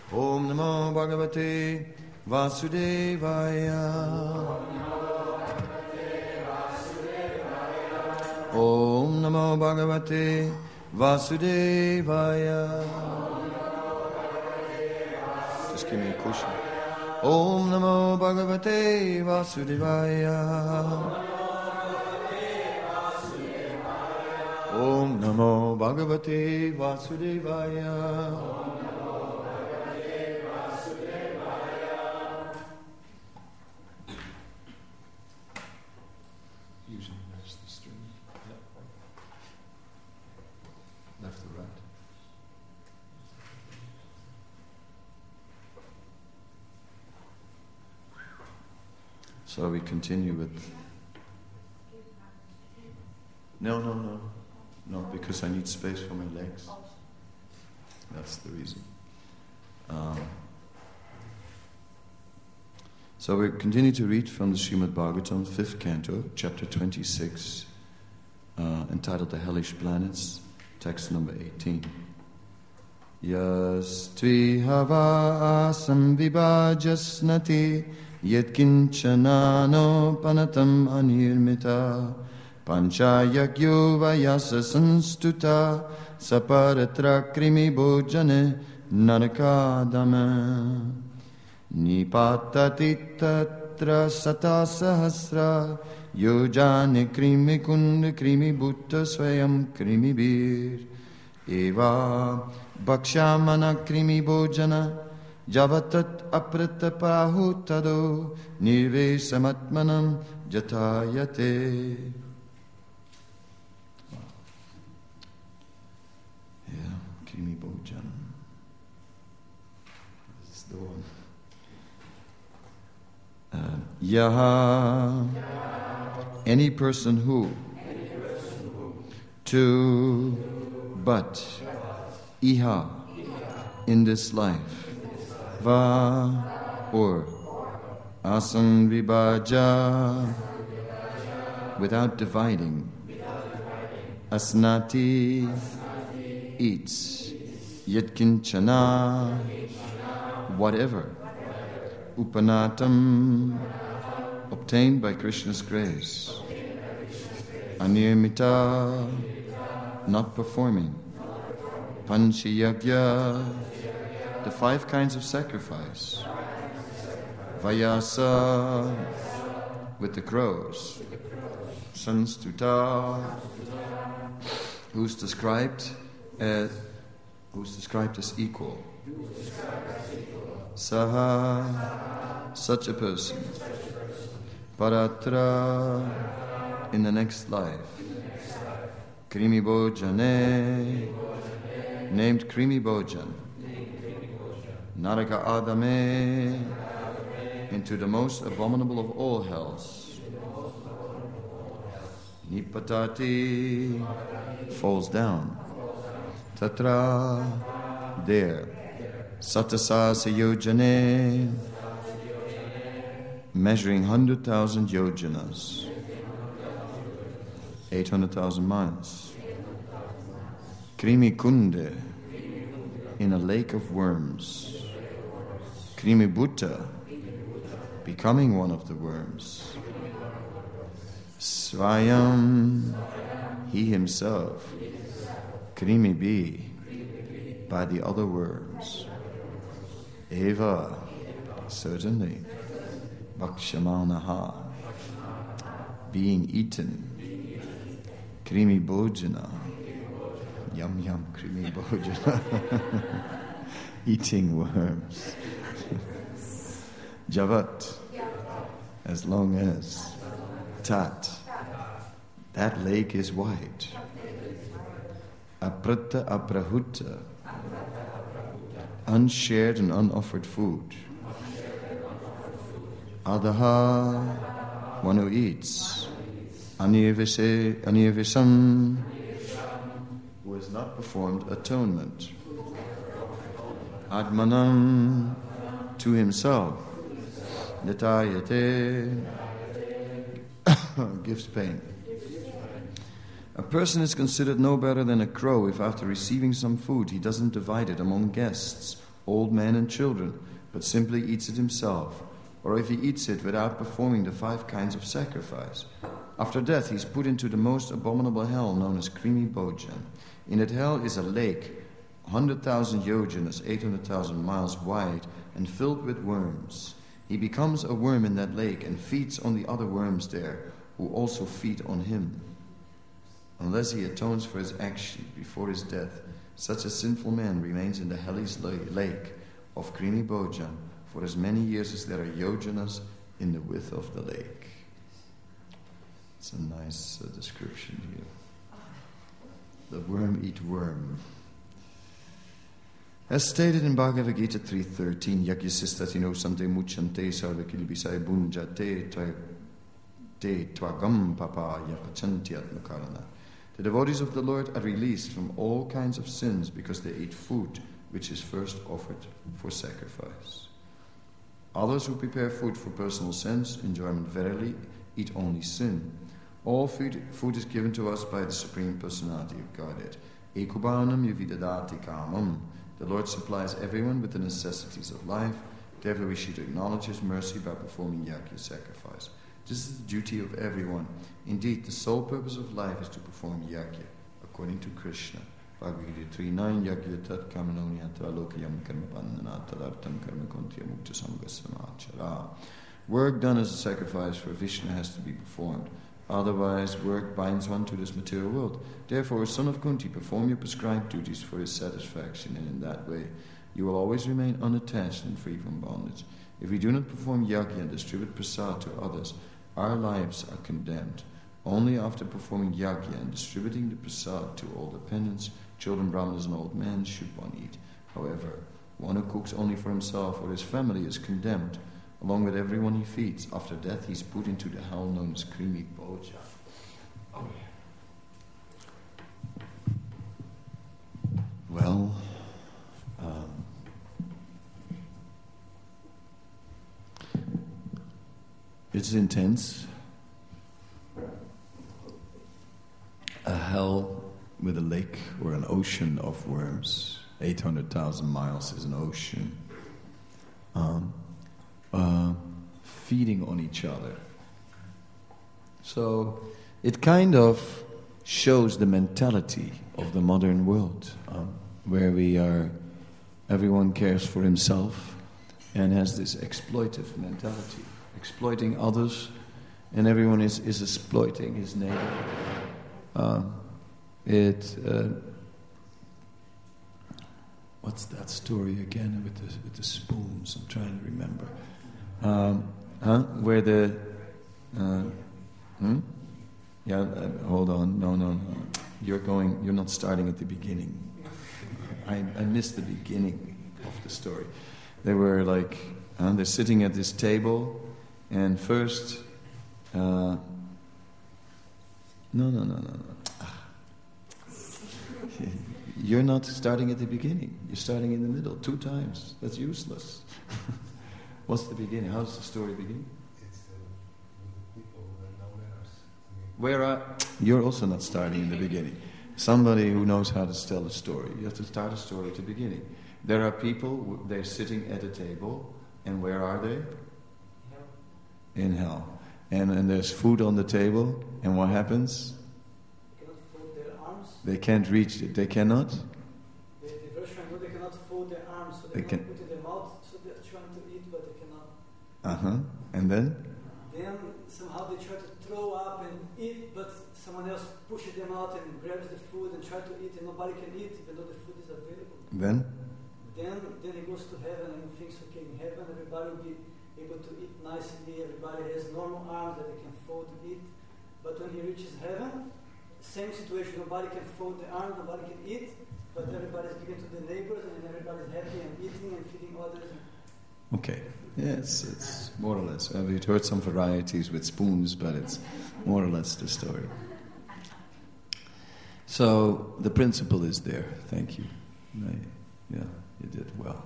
Om Namo Bhagavate Vasudevaya. Om Namo Bhagavate Vasudevaya. Just give me a cushion. Om Namo Bhagavate Vasudevaya. Om Namo Bhagavate Vasudevaya. Usually that's the string. Left to right. So we continue with... No, because I need space for my legs. That's the reason. So we continue to read from the Srimad Bhagavatam, 5th canto, chapter 26, entitled The Hellish Planets, text number 18. Yas tvihava samvibhajasnati yetkinchanano panatam anirmita panchayagyo vayasa sanstuta saparatra krimi bhojane narakadama nipatati tatra sata sahasra yojane krimi kund krimi bhutta swayam krimi bir eva bhakshamana krimi bhojana javatat apratapahu tado nirvesamatmanam jatayate. Krimi bhojana. This is the one. Yaha, any person who, to, but, iha, in this life, va, or, asam vibhaja, without dividing, asnati, eats, yetkinchana, whatever, upanatam, obtained by Krishna's grace, anirmita, not performing, panchayagya, the 5 kinds of sacrifice, vayasa, with the crows, sanstuta, who's described as equal. Saha, such a person. Paratra, in the next life. Krimi bhojane, named Krimi bhojan. Naraka adame, into the most abominable of all hells. Nipatati, falls down. Tatra, there. Satasasa yojane, measuring 100,000 yojanas, 800,000 miles. Krimi kunde, in a lake of worms. Krimi bhutta, becoming one of the worms. Swayam, he himself. Krimi bhi, by the other worms. Eva, certainly. Bhakshamanaha, being eaten. Krimi bhojana, yum yum krimi bhojana, eating worms. Javat, as long as. Tat, that lake is white. Aprata aprahuta, unshared and unoffered food. Adaha, one who eats. Anirvisam, who has not performed atonement. Admanam, to himself. Nitayate, gives pain. A person is considered no better than a crow if after receiving some food he doesn't divide it among guests old men and children, but simply eats it himself, or if he eats it without performing the 5 kinds of sacrifice. After death, he is put into the most abominable hell, known as Krimi Bhojan. In that hell is a lake, 100,000 yojanas, 800,000 miles wide, and filled with worms. He becomes a worm in that lake and feeds on the other worms there, who also feed on him. Unless he atones for his action before his death, such a sinful man remains in the hellish lake of Krimi Bhojan for as many years as there are yojanas in the width of the lake. It's a nice description here. The worm eat worm. As stated in Bhagavad Gita 3.13, Yagyasistatino sante muchante sarvakilbisai bunjate te twagam papa yapachanti atmakarana. The devotees of the Lord are released from all kinds of sins because they eat food which is first offered for sacrifice. Others who prepare food for personal sense, enjoyment verily, eat only sin. All food is given to us by the Supreme Personality of Godhead. Ekubanam yuvidadati kamam. The Lord supplies everyone with the necessities of life. Therefore we should acknowledge His mercy by performing yajna sacrifice. This is the duty of everyone. Indeed, the sole purpose of life is to perform yajna, according to Krishna. Bhagavad Gita 3.9 Yajna tat kamanonyatra lokayam karma bandhana tadartam karma kontya mukta samgassamachara. Work done as a sacrifice for Vishnu has to be performed. Otherwise, work binds one to this material world. Therefore, son of Kunti, perform your prescribed duties for his satisfaction, and in that way, you will always remain unattached and free from bondage. If we do not perform yajna and distribute prasad to others, our lives are condemned. Only after performing yajna and distributing the prasad to all dependents, children, brahmanas, and old men, should one eat. However, one who cooks only for himself or his family is condemned. Along with everyone he feeds, after death he is put into the hell known as Krimi Bhojan. Oh, yeah. Well, it's intense. A hell with a lake or an ocean of worms. 800,000 miles is an ocean. Feeding on each other. So it kind of shows the mentality of the modern world, where everyone cares for himself and has this exploitive mentality, exploiting others, and everyone is exploiting his neighbor. What's that story again with the spoons? I'm trying to remember. Where the hold on, no. You're not starting at the beginning. I missed the beginning of the story. They were like, they're sitting at this table, and first, no. You're not starting at the beginning. You're starting in the middle 2 times. That's useless. What's the beginning? How does the story begin? It's the people that know letters. You're also not starting in the beginning. Somebody who knows how to tell a story. You have to start a story at the beginning. There are people, they're sitting at a table, and where are they? Hell. In hell. And there's food on the table, and what happens? They cannot fold their arms. They can't reach it. They cannot? The version I know, they cannot fold their arms, so they can put it in their mouth, so they're trying to eat, but they cannot. And then? Then somehow they try to throw up and eat, but someone else pushes them out and grabs the food and try to eat, and nobody can eat even though the food is available. Then he goes to heaven and thinks, okay, in heaven everybody will be able to eat nicely, everybody has normal arms that they can fold to eat. But when he reaches heaven, same situation, nobody can fold the arms, nobody can eat, but everybody's giving to the neighbors and everybody's happy and eating and feeding others. Okay. Yes, it's more or less. We've heard some varieties with spoons, but it's more or less the story. So the principle is there. Thank you. Yeah, you did well.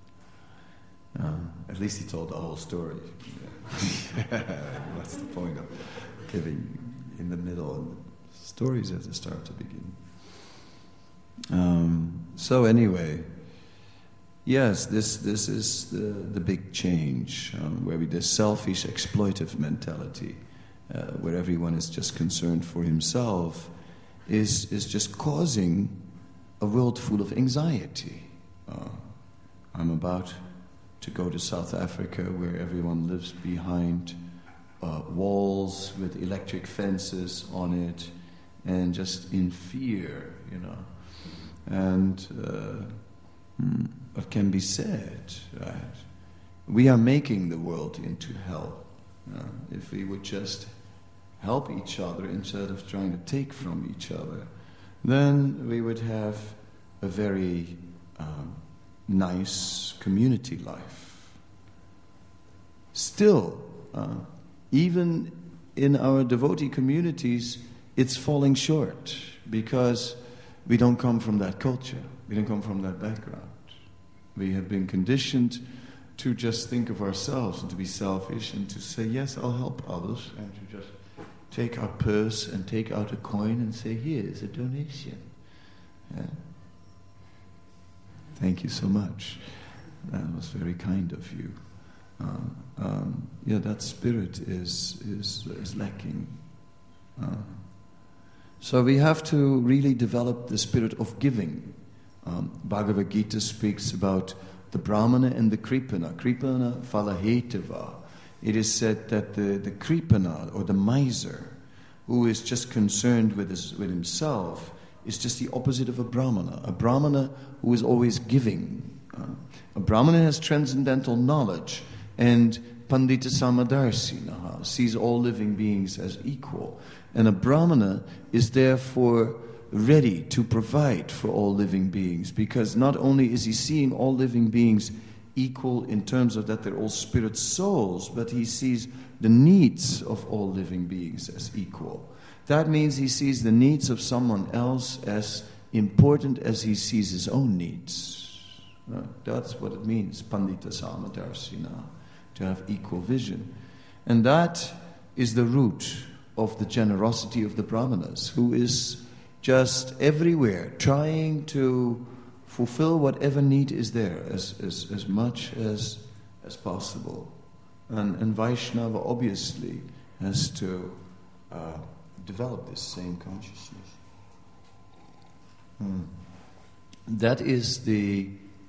At least he told the whole story. What's the point of giving in the middle? And the stories at the start to begin. So anyway, yes, this is the big change, where the selfish, exploitive mentality, where everyone is just concerned for himself, is just causing a world full of anxiety. I'm about to go to South Africa, where everyone lives behind walls with electric fences on it, and just in fear, And what can be said, right? We are making the world into hell. If we would just help each other instead of trying to take from each other, then we would have a very nice community life. Still, even in our devotee communities, it's falling short because we don't come from that culture. We don't come from that background. We have been conditioned to just think of ourselves and to be selfish and to say, yes, I'll help others, and to just take our purse and take out a coin and say, here's a donation. Yeah. Thank you so much. That was very kind of you. That spirit is lacking. So we have to really develop the spirit of giving. Bhagavad Gita speaks about the Brahmana and the Kripana. Kripana phalahetava. It is said that the Kripana, or the miser, who is just concerned with himself, is just the opposite of a Brahmana. A Brahmana who is always giving. A Brahmana has transcendental knowledge, and Pandita Samadarsinaha sees all living beings as equal. And a Brahmana is therefore ready to provide for all living beings, because not only is he seeing all living beings equal in terms of that they're all spirit souls, but he sees the needs of all living beings as equal. That means he sees the needs of someone else as important as he sees his own needs. That's what it means, Pandita Samadarsina, to have equal vision. And that is the root of the generosity of the Brahmanas, who is just everywhere trying to fulfill whatever need is there as much as possible. And Vaishnava obviously has to develop this same consciousness. That is the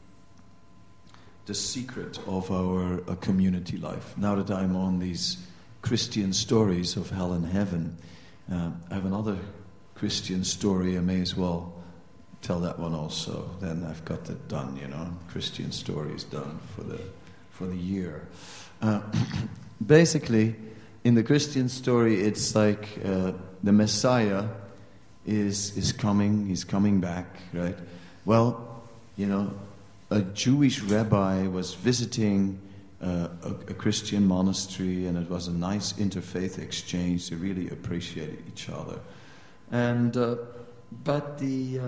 secret of our community life. Now that I'm on these Christian stories of hell and heaven, I have another Christian story. I may as well tell that one also. Then I've got that done, Christian stories done for the year. Basically, in the Christian story, it's like the Messiah is coming. He's coming back, right? Well, a Jewish rabbi was visiting a Christian monastery, and it was a nice interfaith exchange. They really appreciated each other. And but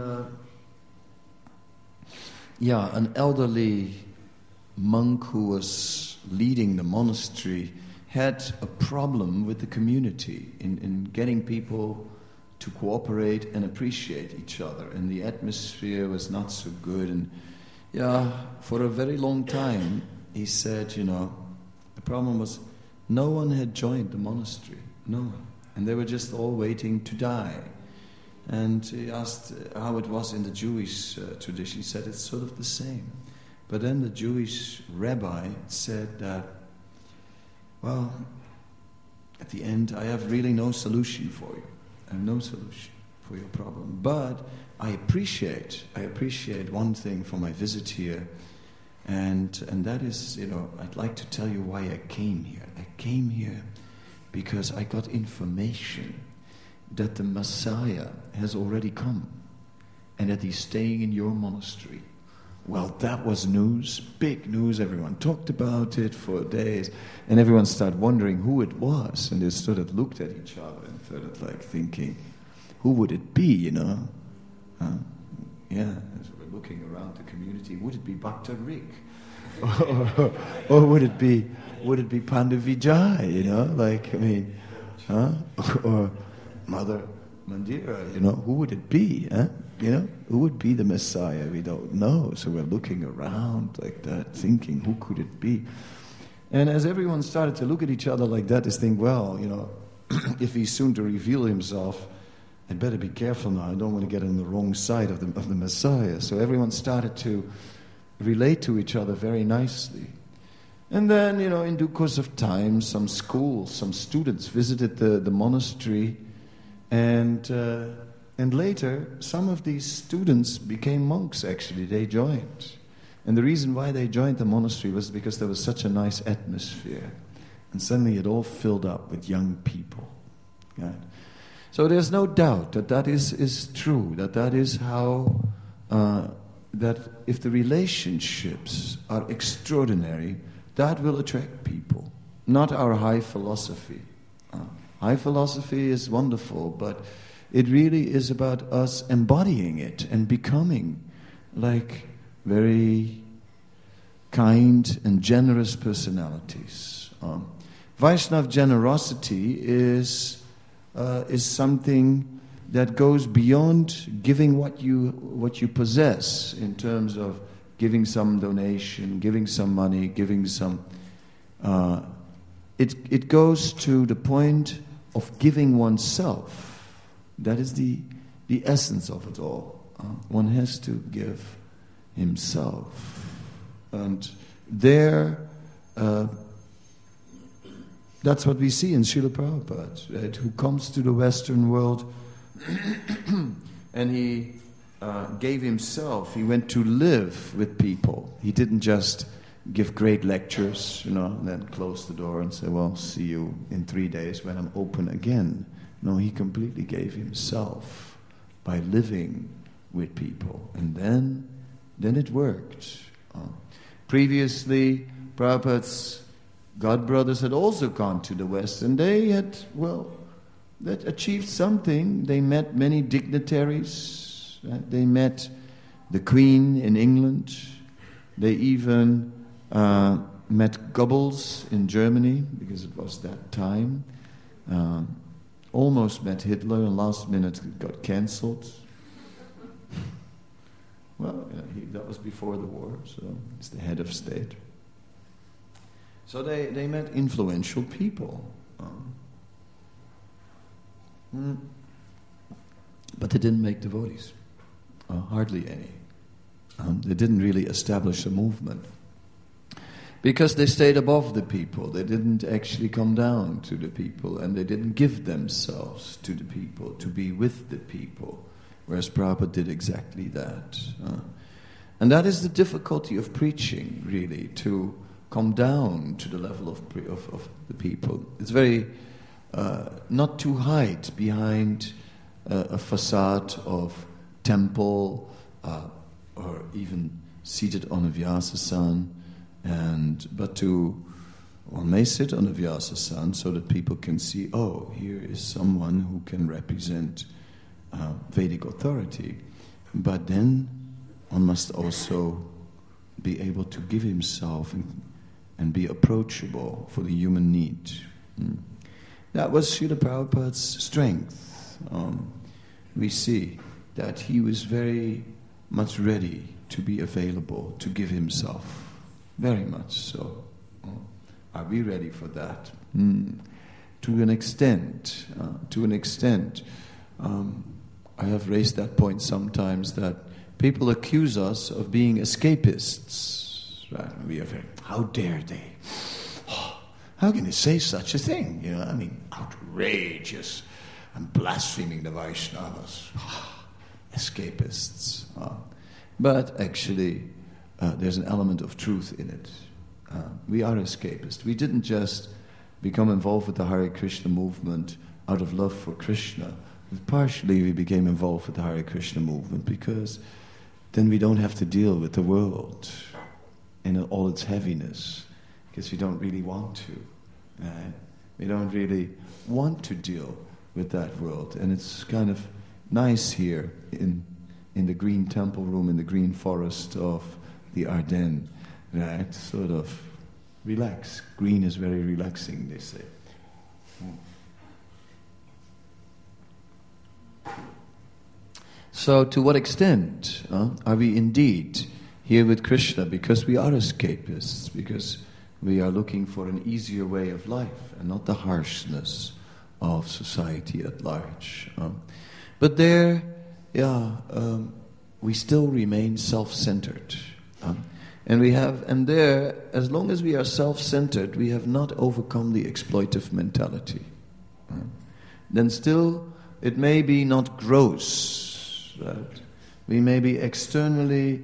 an elderly monk who was leading the monastery had a problem with the community in getting people to cooperate and appreciate each other, and the atmosphere was not so good. And for a very long time he said, the problem was no one had joined the monastery, no one. And they were just all waiting to die. And he asked how it was in the Jewish tradition. He said it's sort of the same. But then the Jewish rabbi said that, well, at the end, I have really no solution for you. I have no solution for your problem. But I appreciate one thing for my visit here. And that is, I'd like to tell you why I came here. I came here because I got information that the Messiah has already come and that he's staying in your monastery. Well, that was news, big news. Everyone talked about it for days, and everyone started wondering who it was. And they sort of looked at each other and started thinking, who would it be, As we're looking around the community, would it be Bhakta Rik? or would it be Pandu Vijay, Or Mother Mandira, who would it be? Who would be the Messiah? We don't know. So we're looking around like that, thinking, who could it be? And as everyone started to look at each other like that, is think, well, if he's soon to reveal himself, I'd better be careful now. I don't want to get on the wrong side of the Messiah. So everyone started to relate to each other very nicely. And then, in due course of time, some schools, some students visited the monastery, and later, some of these students became monks, actually. They joined. And the reason why they joined the monastery was because there was such a nice atmosphere. And suddenly it all filled up with young people. Right? So there's no doubt that is true, that is how, that if the relationships are extraordinary, that will attract people, not our high philosophy. High philosophy is wonderful, but it really is about us embodying it and becoming like very kind and generous personalities. Vaishnava generosity is something that goes beyond giving what you possess in terms of giving some donation, giving some money, giving some. It goes to the point of giving oneself. That is the essence of it all. One has to give himself, and there. That's what we see in Srila Prabhupada, right? Who comes to the Western world and he gave himself. He went to live with people. He didn't just give great lectures, and then close the door and say, well, see you in 3 days when I'm open again. No, he completely gave himself by living with people. And then it worked. Previously, Prabhupada's godbrothers had also gone to the West, and they had, that achieved something. They met many dignitaries. Right? They met the Queen in England. They even met Goebbels in Germany, because it was that time. Almost met Hitler, and last minute it got cancelled. Well, that was before the war, so he's the head of state. So they met influential people. But they didn't make devotees. Hardly any. They didn't really establish a movement. Because they stayed above the people. They didn't actually come down to the people, and they didn't give themselves to the people, to be with the people. Whereas Prabhupada did exactly that. And that is the difficulty of preaching, really, to come down to the level of the people. It's very not to hide behind a facade of temple or even seated on a Vyasasan, but one may sit on a Vyasasan so that people can see, oh, here is someone who can represent Vedic authority. But then one must also be able to give himself and be approachable for the human need. That was Srila Prabhupada's strength. We see that he was very much ready to be available, to give himself. Very much so. Are we ready for that? To an extent. I have raised that point sometimes, that people accuse us of being escapists. Right? We are very, how dare they? How can they say such a thing? Outrageous. And blaspheming the Vaishnavas. Escapists. But actually, there's an element of truth in it. We are escapists. We didn't just become involved with the Hare Krishna movement out of love for Krishna. Partially we became involved with the Hare Krishna movement because then we don't have to deal with the world in all its heaviness, because we don't really want to. Right? We don't really want to deal with that world. And it's kind of nice here in the green temple room, in the green forest of the Ardennes, right? Sort of relax. Green is very relaxing, they say. So to what extent are we indeed here with Krishna? Because we are escapists, because we are looking for an easier way of life and not the harshness of society at large. But there, we still remain self-centered. And there, as long as we are self-centered, we have not overcome the exploitive mentality. Then still, it may be not gross, right? We may be externally,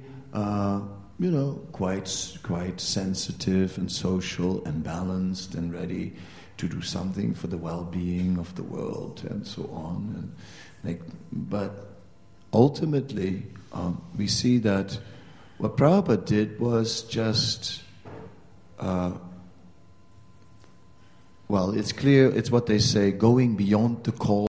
quite sensitive and social and balanced and ready to do something for the well-being of the world and so on. But ultimately, we see that what Prabhupada did was just, it's clear, it's what they say, going beyond the call